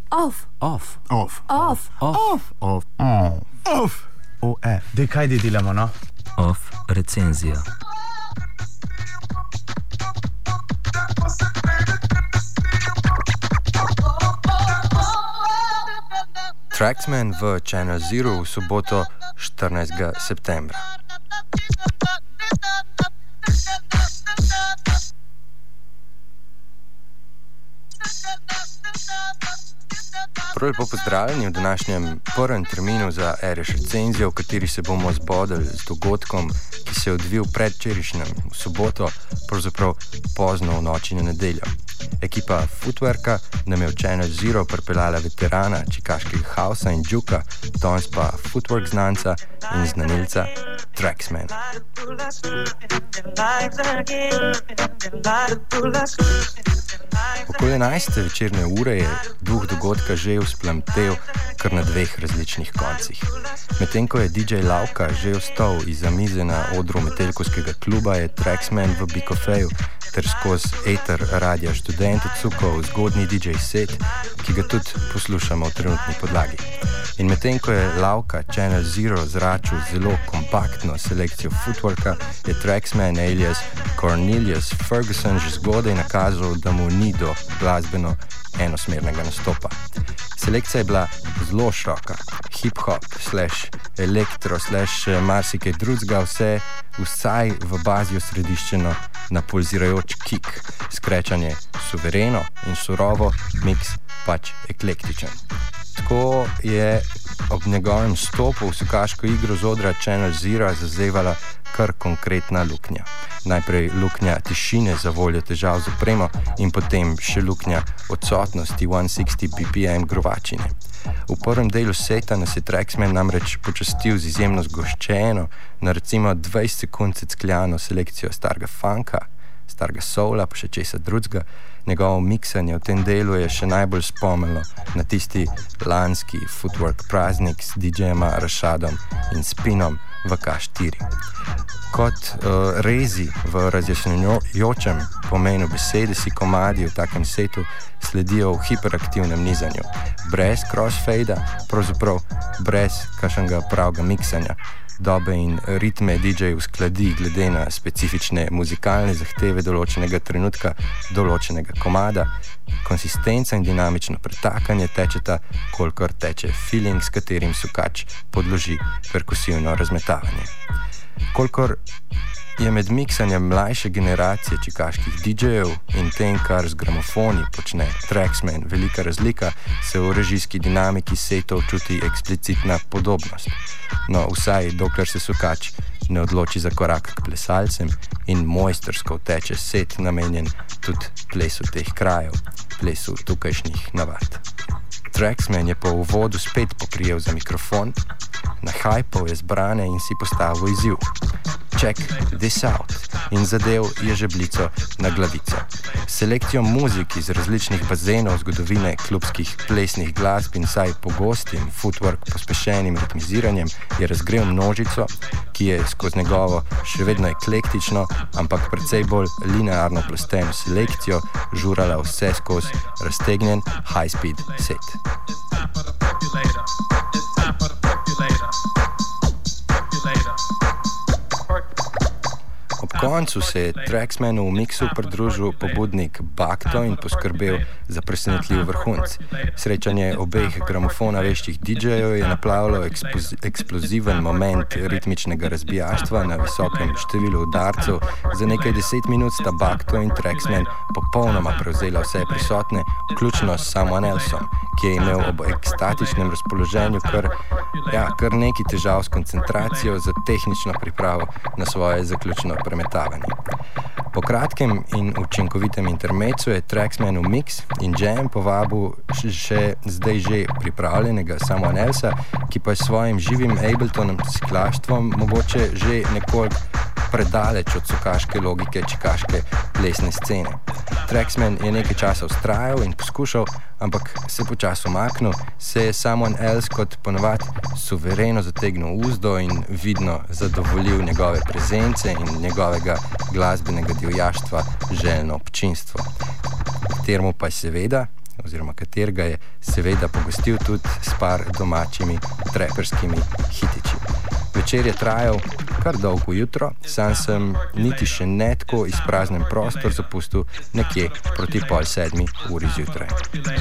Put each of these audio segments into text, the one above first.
Dej, kaj delamo, no? Off recenzija. Traxman v Channel Zero v soboto 14. septembra. Prav lepo pozdravljeni v današnjem prvem terminu za Ereš recenzijo, v kateri se bomo zbodli z dogodkom, ki se je odvil predvčerajšnjem v soboto, pravzaprav pozno v noči na nedeljo. Ekipa Footworka nam je v Channel Zero pripeljala veterana čikaškega hausa in džuka, danes pa Footwork znanca in znanilca Traxmana. Okoli 11. večerne ure je duh dogodka že vzplamtel kar na dveh različnih koncih. Medtem ko je DJ Lauka že vstal izza mize na odru Metelkovskega kluba, je Traxman v Bikofeju ter skozi eter Radia Študent odsukal zgodnji DJ set, ki ga tudi poslušamo v trenutni podlagi. In medtem ko je Lauka Channel Zero zračil zelo kompaktno selekcijo Footworka, je Traxman alias Cornelius Ferguson že zgodaj nakazal, da mu ni do glasbeno enosmernega nastopa. Selekcija je bila zelo široka, hip-hop, elektro, marsikaj drugega, vsaj v bazi osrediščeno na pulzirajoč kick, skrečanje suvereno in surovo, miks pač eklektičen. Tako je ob njegovem stopu v sokaško igro z odra Channel Zero zazevala kar konkretna luknja. Najprej luknja tišine za voljo težav z opremo in potem še luknja odsotnosti 160 ppm grovačine. V prvem delu seta nas je Traxman namreč počastil z izjemno zgoščeno, na recimo 20 sekund seckljano selekcijo starega funka, starega soula, pa še česa drugega. Njegovo miksanje v tem delu je še najbolj spomnilo na tisti lanski Footwork praznik s DJ-jema Rashadom in Spinom v K4. Kot rezi v razjasnjujočem pomenu besede si komadi v takem setu sledijo v hiperaktivnem nizanju. Brez crossfade-a, pravzaprav brez kakšnega pravega miksanja. Dobe in ritme DJ uskladi glede na specifične muzikalne zahteve določenega trenutka, določenega komada. Konsistenca in dinamično pretakanje tečeta, kolikor teče feeling, s katerim sukač podloži perkusivno razmetavanje. Kolikor je med miksanjem mlajše generacije čikaških DJ-jev in tem, kar z gramofoni počne Traxman velika razlika, se v režijski dinamiki setov čuti eksplicitna podobnost. No, vsaj dokler se sukač ne odloči za korak k plesalcem in mojstersko teče set namenjen tudi plesu teh krajev, plesu tukajšnjih navad. Traxman je po uvodu spet poprijel za mikrofon, nahajpal je zbrane in si postavil izziv. Check this out in zadev je žebljico na glavico. Selekcijo muzik iz različnih bazenov zgodovine klubskih plesnih glasb in saj pogostim Footwork pospešenim ritmiziranjem je razgrel množico, ki je skozi njegovo še vedno eklektično, ampak precej bolj linearno plasteno selekcijo žurala vse skozi raztegnjen high-speed set. Ob koncu se je Traxmanu v miksu pridružil pobudnik Bakto in poskrbel za presenetljiv vrhunc. Srečanje obeh gramofona veščih DJ-jev je naplavilo eksploziven moment ritmičnega razbijaštva na visokem številu udarcev. Za nekaj 10 minut sta Bakto in Traxman popolnoma prevzela vse prisotne, vključno s Someone Elseom, ki je imel ob ekstatičnem razpoloženju kar nekaj težav s koncentracijo za tehnično pripravo na svoje zaključno premetavanje. Po kratkem in učinkovitem intermecu je Traxman v mix in jam povabil še zdaj že pripravljenega Someone Elsa, ki pa je svojim živim Abletonom siklaštvom mogoče že nekoliko predaleč od sokaške logike čikaške plesne scene. Traxman je nekaj časa vztrajal in poskušal, ampak se počasi umaknil, se je Someone Else kot ponavad suvereno zategnil uzdo in vidno zadovoljil njegove prezence in njegovega glasbenega divjaštva željno občinstvo, kateremu pa je seveda oziroma katerega je seveda pogostil tudi s par domačimi traperskimi hitiči. Večer je trajal kar dolgo jutro, sam sem niti še ne tako izpraznen prostor zapustil nekje proti 6:30 zjutraj.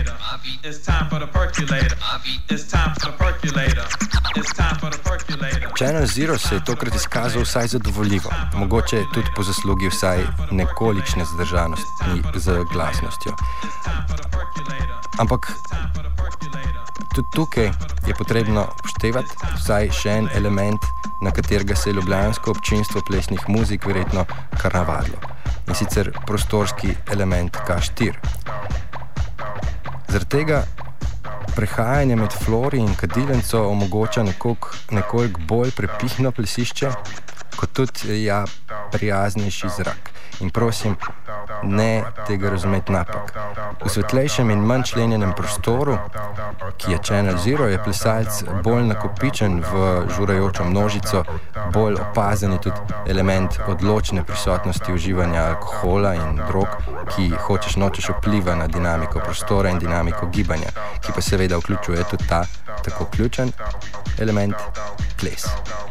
Channel Zero se je tokrat izkazal vsaj zadovoljivo, mogoče tudi po zaslugi vsaj nekolične zdržanosti z glasnostjo. Ampak tudi tukaj je potrebno upoštevati vsaj še en element, na katerega se je ljubljansko občinstvo plesnih muzik verjetno kar navadilo. In sicer prostorski element K4. Zaradi tega prehajanje med Flori in Kadilenco omogoča nekoliko bolj prepihno plesišče, kot tudi prijaznejši zrak. In prosim, ne tega razumeti napak. V svetlejšem in manj členjenem prostoru, ki je Channel Zero, je plesalc bolj nakopičen v žurajočo množico, bolj opazen je tudi element odločne prisotnosti uživanja alkohola in drog, ki hočeš nočeš vpliva na dinamiko prostora in dinamiko gibanja, ki pa seveda vključuje tudi ta tako ključen element ples.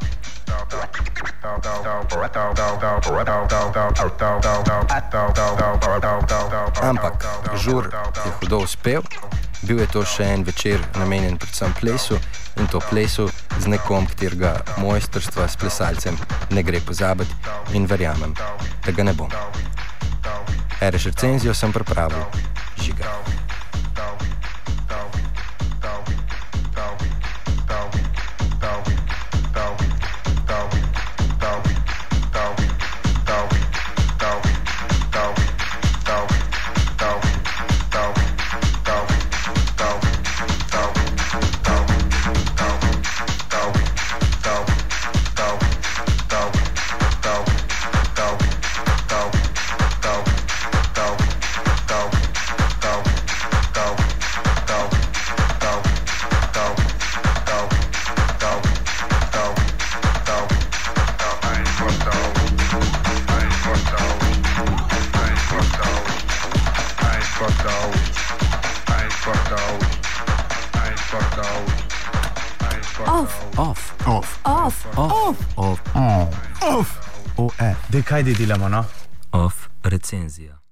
Ampak žur je hudo uspel, bil je to še en večer namenjen predvsem plesu in to plesu z nekom, katerega mojstrstva s plesalcem ne gre pozabiti in verjamem, da ga ne bom. Ereš recenzijo sem pripravil, Žiga. Kaj delamo, no? Off recenzija.